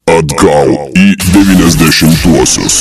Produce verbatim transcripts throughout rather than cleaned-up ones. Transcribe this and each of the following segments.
Atgal į devyniasdešimtuosius.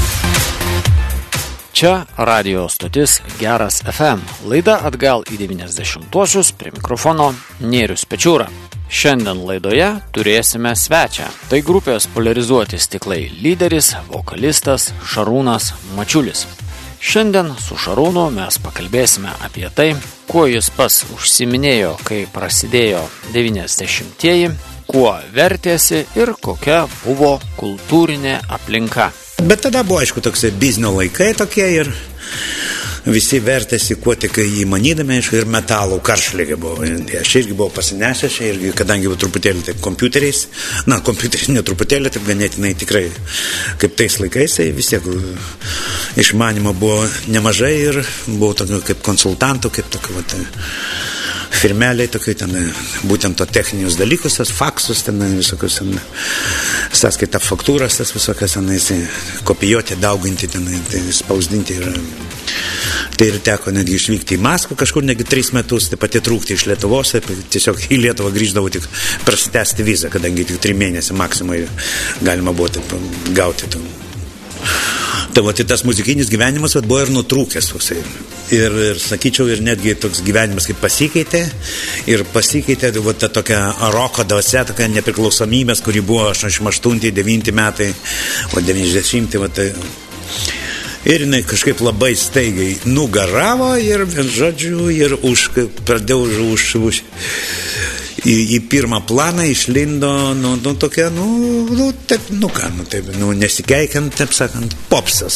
Čia radio stotis Geras F M. Laida Atgal į devyniasdešimtuosius, prie mikrofono Nėrius Pečiūra. Šiandien laidoje turėsime svečią. Tai grupės Poliarizuoti stiklai lyderis, vokalistas Šarūnas Mačiulis. Šiandien su Šarūnu mes pakalbėsime apie tai, kuo jis pats užsiminėjo, kai prasidėjo devyniasdešimtieji, kuo vertėsi ir kokia buvo kultūrinė aplinka. Bet tada buvo, aišku, toksai biznio laikai tokie ir visi vertėsi, kuo tik įmanydami, aišku, ir metalų karšlygė buvo. Aš irgi buvau pasinešęs, irgi, kadangi buvo truputėlį taip kompiuteriais, na, kompiuteriais ne truputėlį, taip ganėtinai tikrai, kaip tais laikais, tai vis tiek išmanimo buvo nemažai ir buvau tokio kaip konsultantų, kaip tokio, va, tai, firmeliai tokiai, ten, būtent to techninius dalykus, tas faksus, ten visokius, ten, sąskaita faktūras, tas visokias, ten, kopijuoti, dauginti, ten, tai, spausdinti ir tai ir teko netgi išvykti į Maskvą kažkur negi tris metus, taip pat trūkti iš Lietuvos, tiesiog į Lietuvą grįždavau tik prasitęsti vizą, kadangi tik tris mėnesių maksimai galima buvo taip gauti. Tai va, tai tas muzikinis gyvenimas va, buvo ir nutrūkęs toksai. Ir, ir sakyčiau, ir netgi toks gyvenimas kaip pasikeitė. Ir pasikeitė va, ta tokia roko dvasia, tokia nepriklausomybės, kuri buvo aštuoniasdešimt aštunti devinti metai, o devyniasdešimti, va, tai ir jinai kažkaip labai staigiai nugaravo ir, žodžiu, ir už, pradėjau už, už į, į pirmą planą išlindo, nu, nu tokia, nu, nu, taip, nu ką, nu, taip, nu, nesikeikiant, taip sakant, popsas.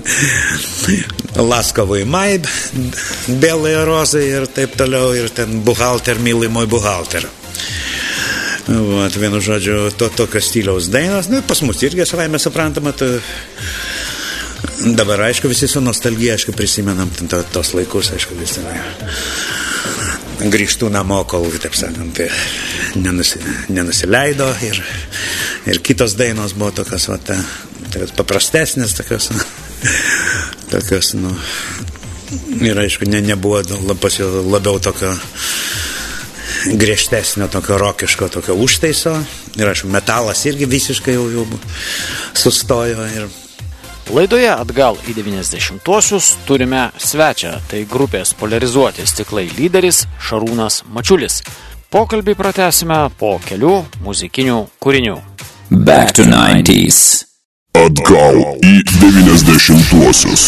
Laskovai mai, belai rozai ir taip toliau, ir ten buhalter, mylimoj buhalter. Vat, vienu žodžiu, to, tokio stiliaus dainos, nu, pas mus irgi savaime suprantama, tai dabar, aišku, visi su nostalgija, aišku, prisimenam to, tos laikus, aišku, visi grįžtų namo, kol, taip sakant, nenusi, nenusileido ir, ir kitos dainos buvo tokios, va, ta, tokios paprastesnės, tokios, tokios, nu, ir, aišku, ne, nebuvo pas jau labiau tokio griežtesnio, tokio rokiško, tokio užtaiso, ir, aišku, metalas irgi visiškai jau, jau sustojo ir Laidoje Atgal į devyniasdešimtuosius turime svečią, tai grupės Poliarizuoti stiklai lyderis Šarūnas Mačiulis. Pokalbį pratęsime po kelių muzikinių kūrinių. Back to nineties. Atgal į devyniasdešimtuosius.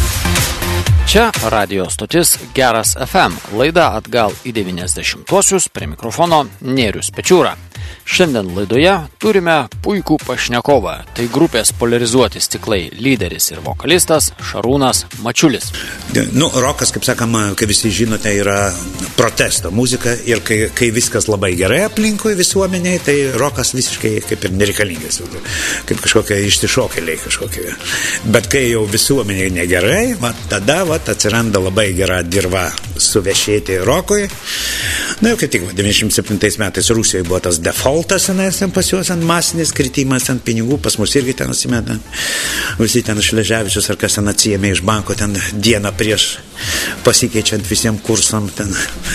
Čia radio stotis Geras F M. Laida Atgal į devyniasdešimtuosius, prie mikrofono Nėrius Pečiūra. Šiandien laidoje turime puikų pašnekovą, tai grupės Poliarizuoti stiklai lyderis ir vokalistas Šarūnas Mačiulis. Nu, rokas, kaip sakoma, kaip visi žinote, yra protesto muzika ir kai, kai viskas labai gerai aplinkui visuomeniai, tai rokas visiškai kaip ir nereikalingas, kaip kažkokie ištišokėliai kažkokie. Bet kai jau visuomeniai negerai, va, tada va, atsiranda labai gera dirva suvešėti rokui. Na, jau kaip tik, devyniasdešimt septintais metais Rusijoje buvo tas defaultas, ten pas juos ant masinis kritimas, ant pinigų, pas mus irgi ten atsimeta. Visi ten Šleževičius ar kas ten atsiėmė iš banko ten dieną prieš pasikeičiant visiems kursam ten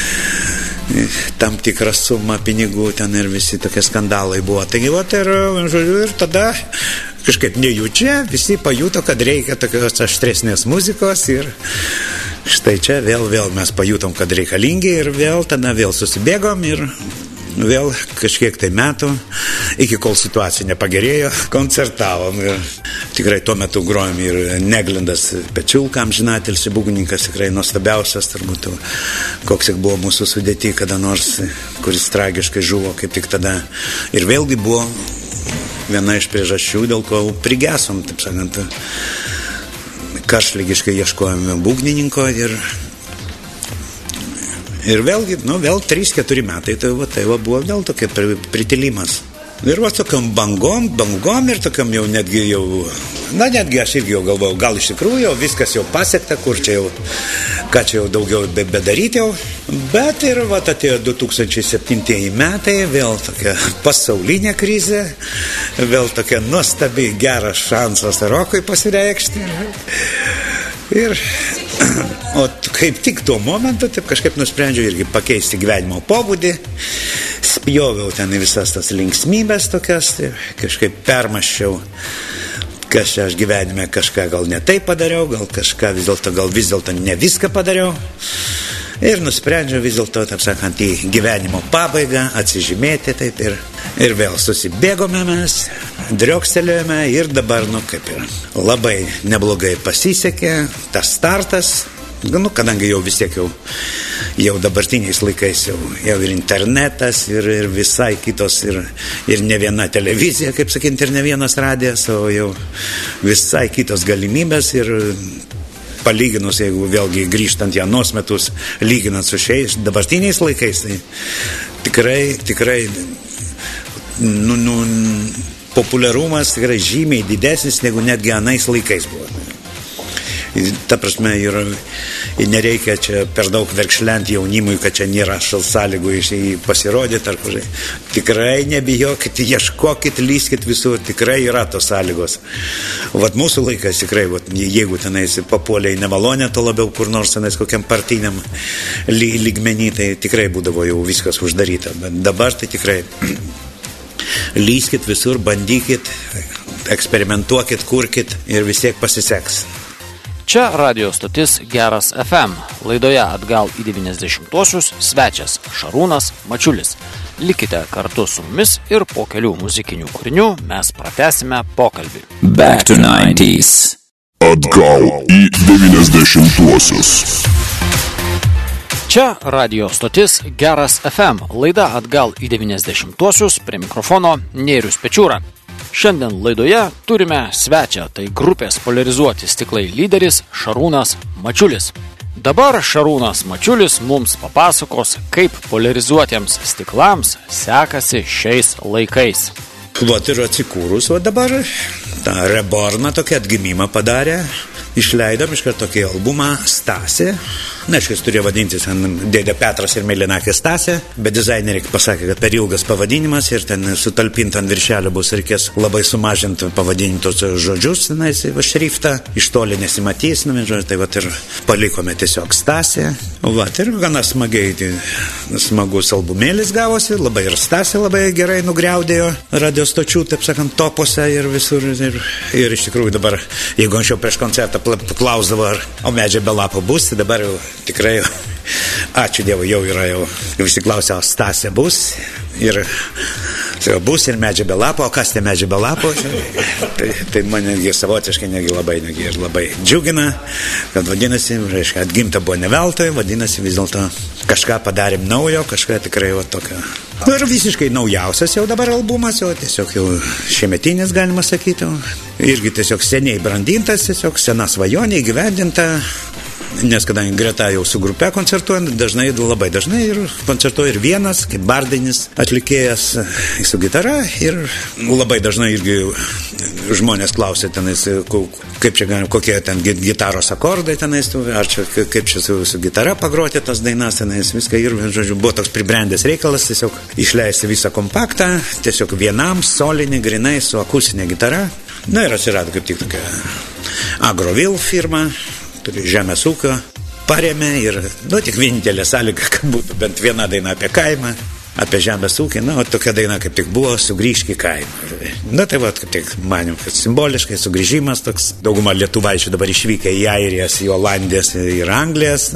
tam tikrą sumą pinigų ten ir visi tokie skandalai buvo. Taigi, va, ir, žodžiu, ir tada kažkaip nejučia visi pajuto, kad reikia tokios aštresnės muzikos ir štai čia vėl, vėl mes pajutom, kad reikalingi ir vėl tada vėl susibėgom ir vėl kažkiek tai metų, iki kol situacija nepagerėjo, koncertavom ir tikrai tuo metu grojom ir Neglindas Pečiulka, amžinatilsį būgnininkas, tikrai nuostabiausias, turbūt koks tik buvo mūsų sudėti kada nors, kuris tragiškai žuvo kaip tik tada. Ir vėlgi buvo viena iš priežasčių, dėl ko prigesom, taip sakant, karšlygiškai ieškojome būgnininko ir ir vėlgi, nu, vėl trys keturi metai, tai va, tai va buvo vėl tokia pritilimas. Ir va tokiam bangom, bangom ir tokiam jau netgi jau, na netgi aš irgi jau galvojau, gal iš tikrųjų jau viskas jau pasiekta, kur čia jau, ką čia jau daugiau be, bedaryti jau. Bet ir va atėjo du tūkstančiai septintieji metai, vėl tokia pasaulinė krizė, vėl tokia nuostabi geras šansas rokui pasireikšti. Ir o kaip tik tuo momentu taip kažkaip nusprendžiau irgi pakeisti gyvenimo pobūdį, spjoviau ten į visas tas linksmybės tokias, tai kažkaip permaščiau, kas čia aš gyvenime kažką gal ne taip padariau, gal kažką vis dėlto, gal vis dėlto ne viską padariau. Ir nusprendžiau vis dėlto, taip sakant, į gyvenimo pabaigą atsižymėti taip ir, ir vėl susibėgome mes, driokstelėjome ir dabar, nu kaip ir labai neblogai pasisekė, tas startas, nu kadangi jau vis tiek jau, jau dabartiniais laikais jau, jau ir internetas, ir, ir visai kitos, ir, ir ne viena televizija, kaip sakyti, ir ne vienas radijas, o jau visai kitos galimybės ir palyginus, jeigu vėlgi grįžtant į anuos metus, lyginant su šiais dabartiniais laikais, tai tikrai, tikrai nu, nu, populiarumas tikrai žymiai didesnis, negu netgi anais laikais buvo. Ta prasme, ir, ir nereikia čia per daug verkšlenti jaunimui, kad čia nėra sąlygų pasirodyti. Ar kur. Tikrai nebijokit, ieškokit, lyskit visur, tikrai yra tos sąlygos. Vat mūsų laikas tikrai, vat, jeigu tenais papuolė į nemalonę, to labiau kur nors tenais kokiam partiniam lygmenį, tai tikrai būdavo jau viskas uždaryta. Bet dabar tai tikrai lyskit visur, bandykit, eksperimentuokit, kurkit ir vis tiek pasiseks. Čia radio stotis Geras F M. Laidoje atgal į devyniasdešimtuosius svečias Šarūnas Mačiulis. Likite kartu su mumis ir po kelių muzikinių kūrinių mes pratęsime pokalbį. Back to nineties. Atgal į devyniasdešimtuosius. Čia radio stotis Geras F M. Laida atgal į devyniasdešimtuosius, prie mikrofono Nėrius Pečiūra. Šiandien laidoje turime svečią, tai grupės Poliarizuoti stiklai lyderis Šarūnas Mačiulis. Dabar Šarūnas Mačiulis mums papasakos, kaip poliarizuotiems stiklams sekasi šiais laikais. Vat ir atsikūrus, o dabar tą reborną tokį atgimimą padarė, išleidom iš karto tokį albumą Stasė. Na, šis turėjo vadintis Dėdė Petras ir Mėlynakė Stasė, bet dizaineriai pasakė, kad per ilgas pavadinimas ir ten sutalpinti ant viršelio bus reikės labai sumažinti pavadintos žodžius, na, va, šriftą, iš toli nesimatys, na, tai va ir palikome tiesiog Stasė. Va, ir gana smagiai, tai, smagus albumėlis gavosi, labai ir Stasė labai gerai nugriaudėjo radio stočių, taip sakant, topuose ir visur. Ir, ir iš tikrųjų dabar, jeigu anksčiau prieš koncertą klausdavo, ar o Medžio be lapo bus, tai dabar jau tikrai, ačiū Dievui, jau yra jau, visi klausia, o Stasė bus, ir tai bus ir Medžio be lapo, o kas tai Medžio be lapo, tai, tai man netgi savotiškai netgi labai, netgi ir labai džiugina, kad vadinasi, reiškia, atgimta buvo ne veltui, vadinasi, vis dėlto kažką padarėm naujo, kažką tikrai va tokio. Nu, ir visiškai naujausias jau dabar albumas, jau tiesiog jau šiemetinis, galima sakyti, irgi tiesiog seniai brandintas, tiesiog sena svajonė įgyvendinta. Nes kadangi greta jau su grupe koncertuojant, dažnai, labai dažnai ir koncertuoja ir vienas, kaip bardinis atlikėjas su gitara, ir labai dažnai irgi žmonės klausia tenais, kaip čia galima, kokie ten gitaros akordai tenais, ar čia, kaip čia su, su gitara pagroti tas dainas tenais, viską ir, žodžiu, buvo toks pribrendęs reikalas, tiesiog išleisti visą kompaktą, tiesiog vienam solinį, grinai su akustinė gitara. Na ir atsirado kaip tik tokia Agrovil firma, turi žemės ūkio, parėmė ir, nu, tik vienintelė sąlyga, kad būtų bent viena daina apie kaimą, apie žemės ūkį, na, o tokia daina kaip tik buvo Sugrįžk į kaimą. Na, tai va, kaip tik manim, kad simboliškai sugrįžimas toks, dauguma lietuvaičių dabar išvykę į Airijas, į Olandijas ir Anglijas,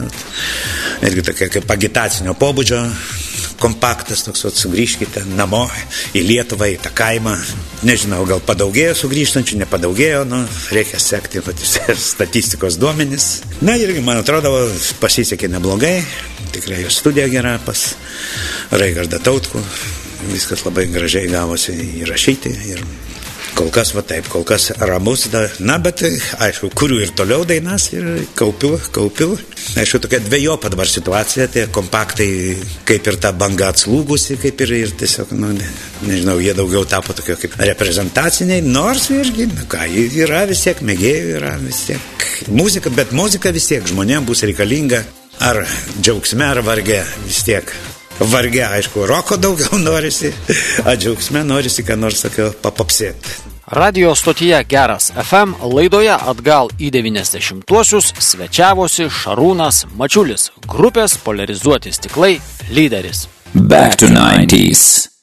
netgi tokia kaip agitacinio pobūdžio kompaktas, toks, vat, sugrįžkite namo į Lietuvą, į tą kaimą. Nežinau, gal padaugėjo sugrįžtančių, nepadaugėjo, nu, reikia sekti vat, statistikos duomenis. Na, irgi, man atrodo, pasisekė neblogai, tikrai jo studija gera pas Raigardą Tautkų, viskas labai gražiai gavosi įrašyti ir kol kas va taip, kol kas ramus, da, na, bet aišku, kuriu ir toliau dainas ir kaupiu, kaupiu. Aišku, tokia dvejopa dabar situacija, tie kompaktai kaip ir ta banga atslūgusi, kaip ir, ir tiesiog, nu, ne, nežinau, jie daugiau tapo tokio kaip reprezentaciniai, nors irgi, nu ką, yra vis tiek mėgėjų, yra vis tiek muzika, bet muzika vis tiek žmonėms bus reikalinga, ar džiaugsme, ar varge, vis tiek. Varge, aišku, roko daugiau norisi, a džiaugsme norisi, ką nors tokio papapsėti. Radio stotyje Geras F M laidoje atgal į devyniasdešimtuosius svečiavosi Šarūnas Mačiulis, grupės Poliarizuoti stiklai lyderis. Back to nineties.